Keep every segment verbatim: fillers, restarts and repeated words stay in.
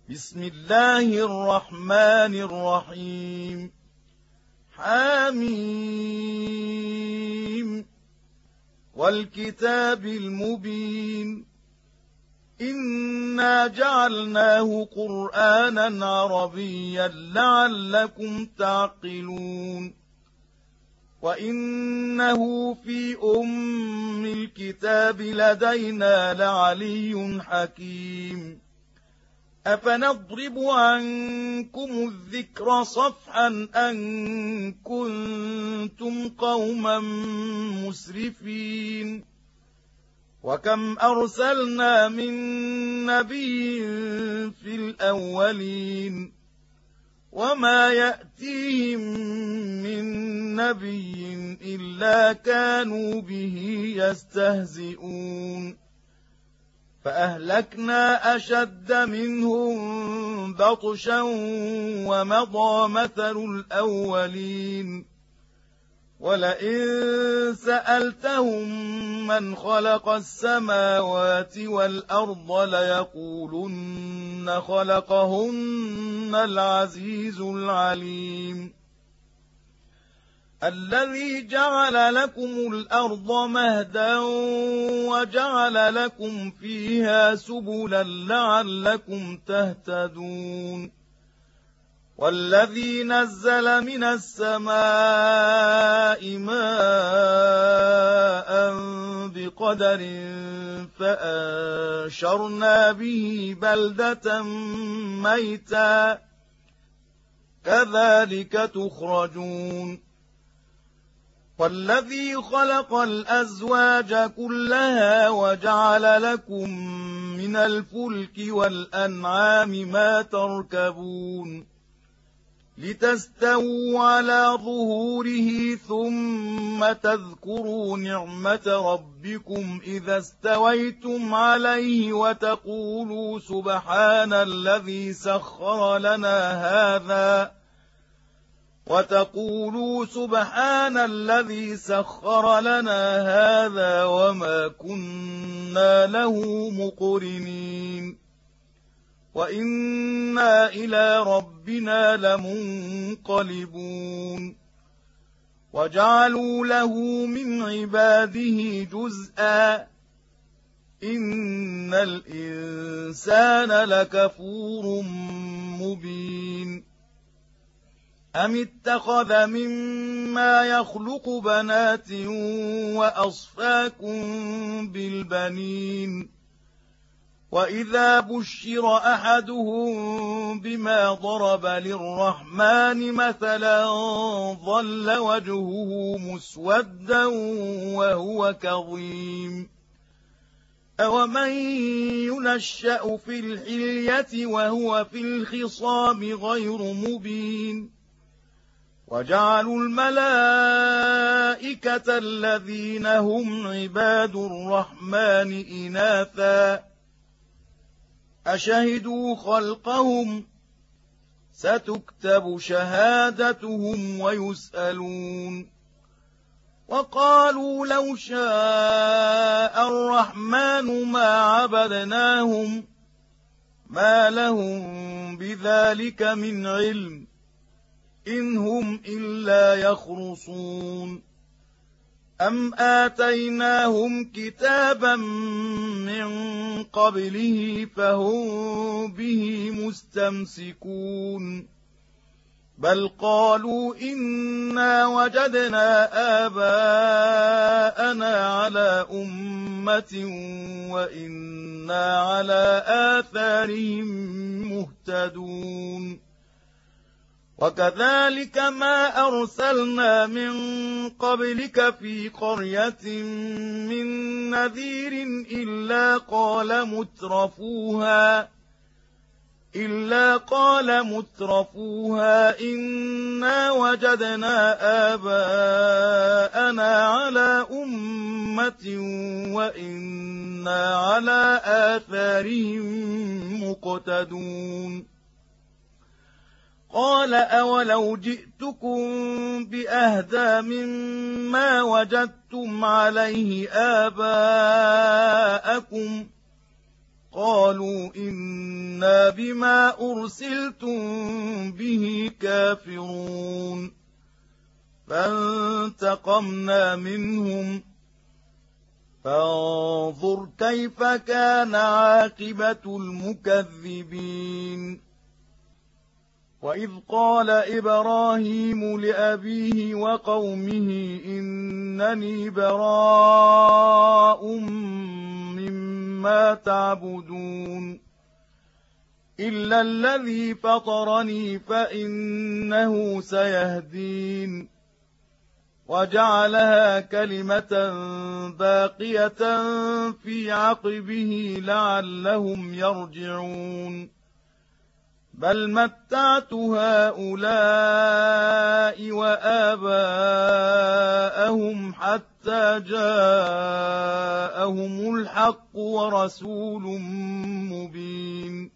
بسم الله الرحمن الرحيم حميم والكتاب المبين إنا جعلناه قرآنا عربيا لعلكم تعقلون وإنه في أم الكتاب لدينا لعلي حكيم أفنضرب عنكم الذكر صفحا أن كنتم قوما مسرفين وكم أرسلنا من نبي في الأولين وما يأتيهم من نبي إلا كانوا به يستهزئون فأهلكنا أشد منهم بطشا ومضى مثل الأولين ولئن سألتهم من خلق السماوات والأرض ليقولن خلقهن العزيز العليم الذي جعل لكم الأرض مهدا وجعل لكم فيها سبلا لعلكم تهتدون والذي نزل من السماء ماء بقدر فأنشرنا به بلدة ميتا كذلك تخرجون والذي خلق الأزواج كلها وجعل لكم من الفلك والأنعام ما تركبون لتستووا على ظهوره ثم تذكروا نعمة ربكم إذا استويتم عليه وتقولوا سبحان الذي سخر لنا هذا وتقولوا سبحان الذي سخر لنا هذا وما كنا له مقرنين وإنا إلى ربنا لمنقلبون وجعلوا له من عباده جزءا إن الإنسان لكفور مبين أم اتخذ مما يخلق بنات وأصفاكم بالبنين وإذا بشر أحدهم بما ضرب للرحمن مثلا ظل وجهه مسودا وهو كظيم أومن ينشأ في الحلية وهو في الخصام غير مبين وجعلوا الملائكة الذين هم عباد الرحمن إناثا أشهدوا خلقهم ستكتب شهادتهم ويسألون وقالوا لو شاء الرحمن ما عبدناهم ما لهم بذلك من علم إن هم إلا يخرصون أم آتيناهم كتابا من قبله فهم به مستمسكون بل قالوا إنا وجدنا آباءنا على أمة وإنا على آثارهم مهتدون وكذلك ما أرسلنا من قبلك في قرية من نذير إلا قال مترفوها إلا قال مترفوها إنا وجدنا آباءنا على أمة وإنا على آثارهم مقتدون قال أولو جئتكم بأهدى مما وجدتم عليه آباءكم قالوا إنا بما أرسلتم به كافرون فانتقمنا منهم فانظر كيف كان عاقبة المكذبين وإذ قال إبراهيم لأبيه وقومه إنني براء مما تعبدون إلا الذي فطرني فإنه سيهدين وجعلها كلمة باقية في عقبه لعلهم يرجعون بل متعت هؤلاء وآباءهم حتى جاءهم الحق ورسول مبين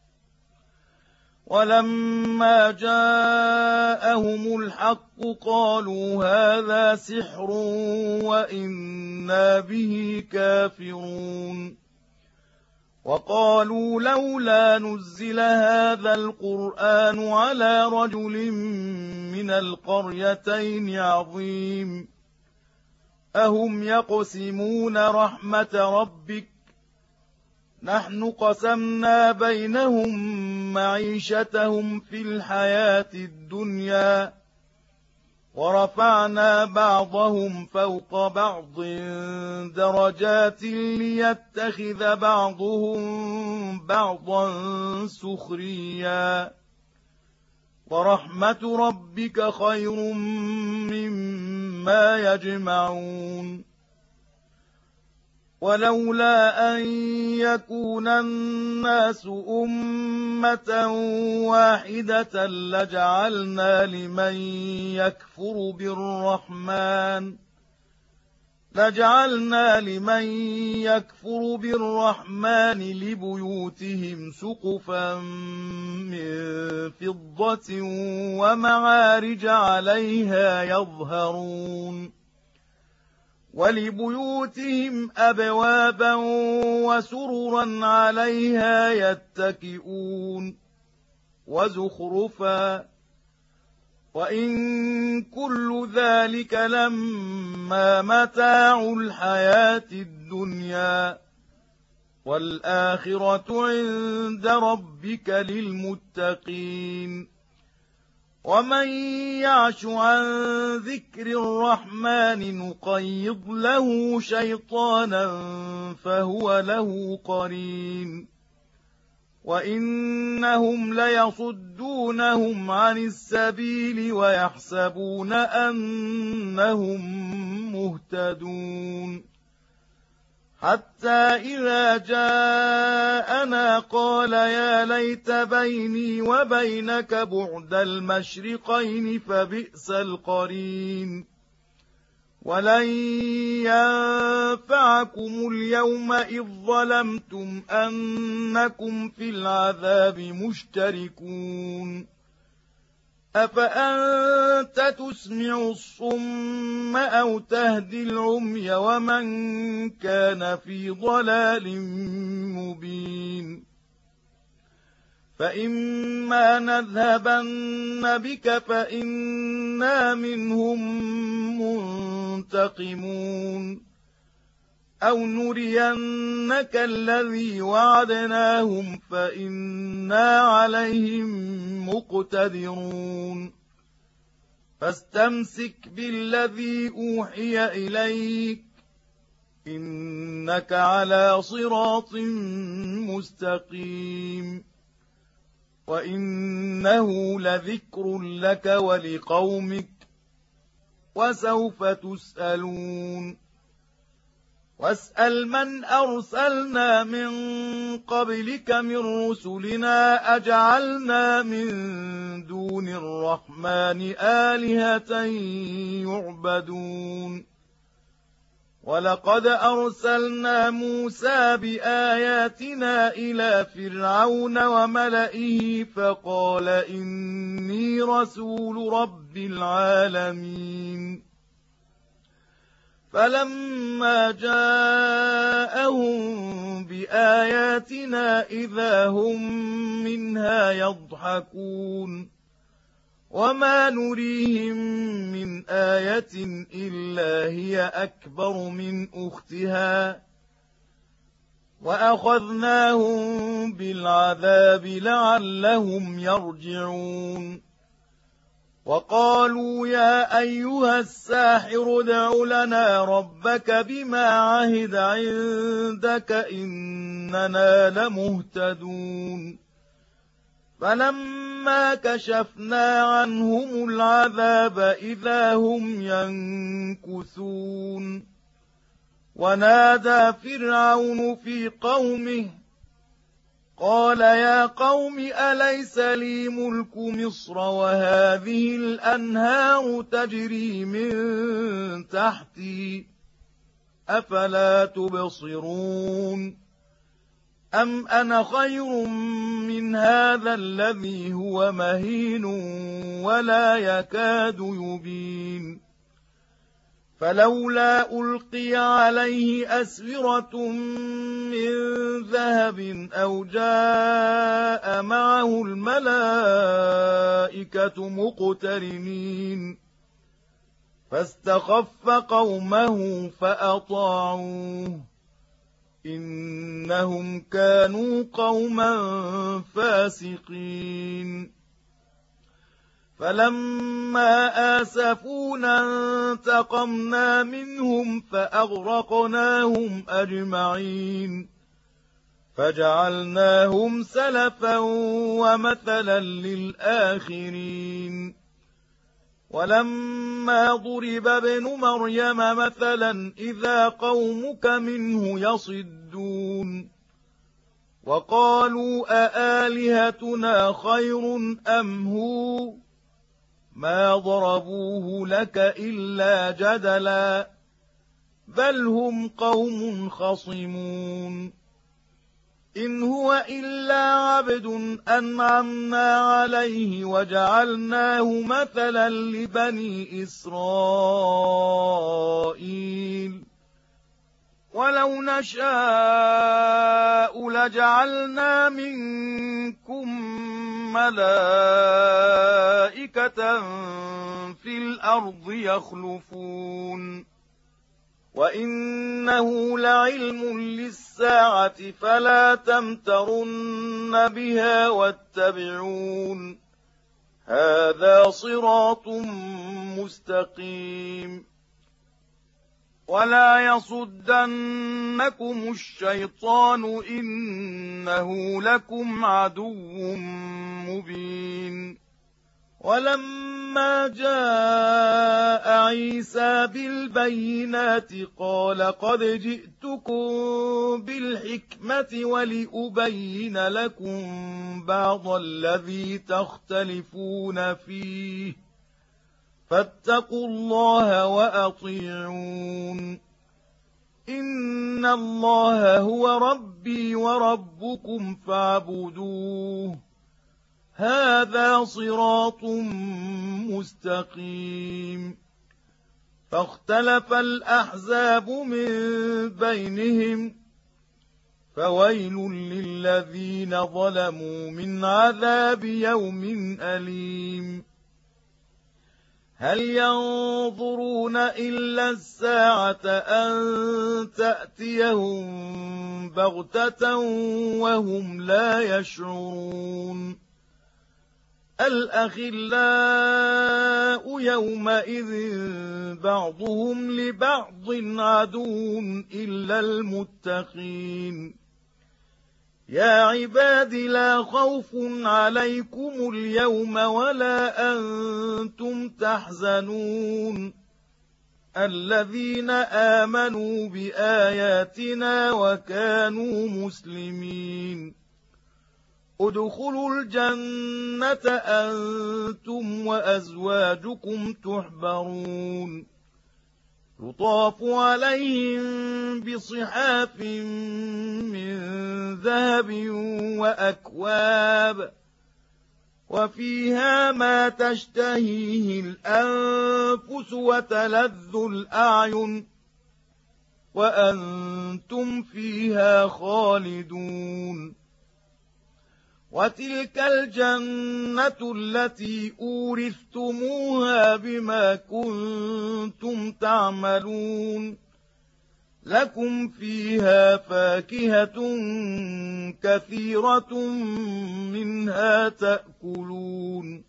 ولما جاءهم الحق قالوا هذا سحر وإنا به كافرون وقالوا لولا نزل هذا القرآن على رجل من القريتين عظيم أهم يقسمون رحمة ربك نحن قسمنا بينهم معيشتهم في الحياة الدنيا ورفعنا بعضهم فوق بعض درجات ليتخذ بعضهم بعضا سخريا ورحمة ربك خير مما يجمعون ولولا أن يكون الناس أمة واحدة لجعلنا لمن يكفر بالرحمن لجعلنا لمن يكفر بالرحمن لبيوتهم سقفا من فضة ومعارج عليها يظهرون ولبيوتهم أبوابا وسررا عليها يتكئون وزخرفا وإن كل ذلك لما متاع الحياة الدنيا والآخرة عند ربك للمتقين ومن يعش عن ذكر الرحمن نقيض له شيطانا فهو له قرين وإنهم ليصدونهم عن السبيل ويحسبون أنهم مهتدون حتى إذا جاءنا قال يا ليت بيني وبينك بعد المشرقين فبئس القرين ولن ينفعكم اليوم إذ ظلمتم أنكم في العذاب مشتركون أفأنت تسمع الصم أو تهدي العمي ومن كان في ضلال مبين فإما نذهبن بك فإنا منهم منتقمون أو نرينك الذي وعدناهم فإنا عليهم مقتدرون فاستمسك بالذي أوحي إليك إنك على صراط مستقيم وإنه لذكر لك ولقومك وسوف تسألون واسأل من أرسلنا من قبلك من رسلنا أجعلنا من دون الرحمن آلهة يعبدون ولقد أرسلنا موسى بآياتنا إلى فرعون وملئه فقال إني رسول رب العالمين فلما جاءهم بآياتنا إذا هم منها يضحكون وما نريهم من آية إلا هي أكبر من أختها وأخذناهم بالعذاب لعلهم يرجعون وقالوا يا أيها الساحر ادع لنا ربك بما عهد عندك إننا لمهتدون فلما كشفنا عنهم العذاب إذا هم ينكثون ونادى فرعون في قومه قال يا قوم أليس لي ملك مصر وهذه الأنهار تجري من تحتي أفلا تبصرون أم أنا خير من هذا الذي هو مهين ولا يكاد يبين فلولا ألقي عليه أسورة من ذهب أو جاء معه الملائكة مقترنين فاستخف قومه فأطاعوه إنهم كانوا قوما فاسقين فلما آسفونا انتقمنا منهم فأغرقناهم أجمعين فجعلناهم سلفا ومثلا للآخرين ولما ضرب ابن مريم مثلا إذا قومك منه يصدون وقالوا أآلهتنا خير أم هو ما ضربوه لك إلا جدلا بل هم قوم خصمون إن هو إلا عبد أنعمنا عليه وجعلناه مثلا لبني إسرائيل ولو نشاء لجعلنا منكم ملائكة في الأرض يخلفون وإنه لعلم للساعة فلا تمترن بها واتبعون هذا صراط مستقيم ولا يصدنكم الشيطان إنه لكم عدو مبين ولما جاء عيسى بالبينات قال قد جئتكم بالحكمة ولأبين لكم بعض الذي تختلفون فيه فاتقوا الله وأطيعون إن الله هو ربي وربكم فاعبدوه هذا صراط مستقيم فاختلف الأحزاب من بينهم فويل للذين ظلموا من عذاب يوم أليم هل ينظرون إلا الساعة أن تأتيهم بغتة وهم لا يشعرون الأخلاء يومئذ بعضهم لبعض عدو إلا المتقين يا عباد لا خوف عليكم اليوم ولا أنتم تحزنون الذين آمنوا بآياتنا وكانوا مسلمين ادخلوا الجنة أنتم وأزواجكم تحبرون يطاف عليهم بصحاف من ذهب وأكواب وفيها ما تشتهيه الأنفس وتلذ الأعين وأنتم فيها خالدون. وتلك الجنة التي أورثتموها بما كنتم تعملون، لكم فيها فاكهة كثيرة منها تأكلون.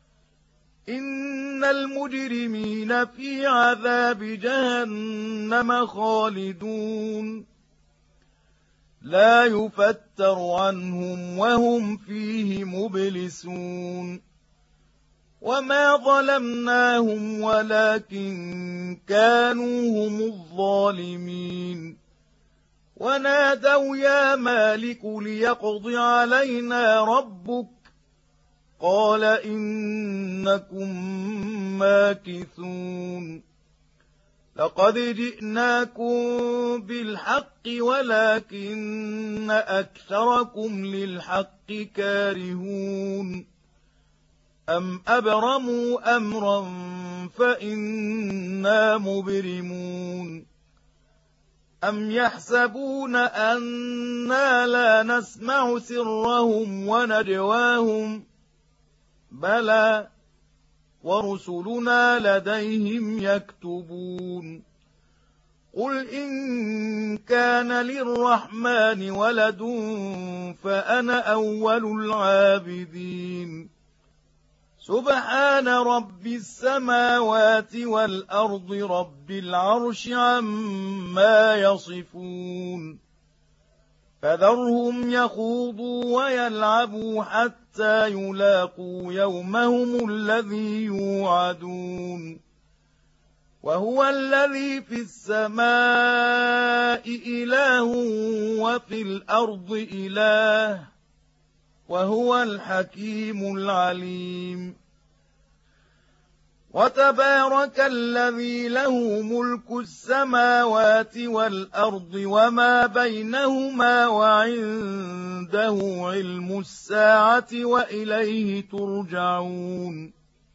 إن المجرمين في عذاب جهنم خالدون، لا يفتر عنهم وهم فيه مبلسون. وما ظلمناهم ولكن كانوا هم الظالمين. ونادوا يا مالك ليقض علينا ربك، قال إنكم ماكثون. لقد جئناكم بالحق ولكن أكثركم للحق كارهون. أم أبرموا أمرا فإنا مبرمون. أم يحسبون أنا لا نسمع سرهم ونجواهم، بلى ورسلنا لديهم يكتبون. قل إن كان للرحمن ولد فأنا أول العابدين. سبحان رب السماوات والأرض رب العرش عما يصفون. فذرهم يخوضوا ويلعبوا حتى يلاقوا يومهم الذي يوعدون. وهو الذي في السماء إله وفي الأرض إله، وهو الحكيم العليم. وتبارك الذي له ملك السماوات والأرض وما بينهما وعنده علم الساعة وإليه ترجعون.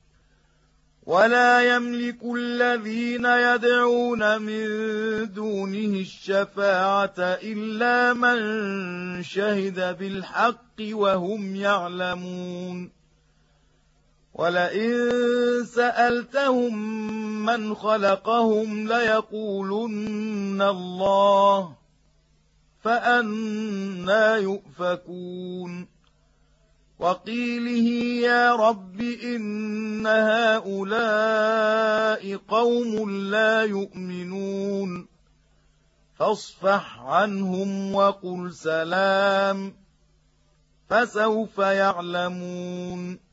ولا يملك الذين يدعون من دونه الشفاعة إلا من شهد بالحق وهم يعلمون. ولئن سألتهم من خلقهم ليقولن الله، فأنى يؤفكون. وقيله يا رب إن هؤلاء قوم لا يؤمنون، فاصفح عنهم وقل سلام، فسوف يعلمون.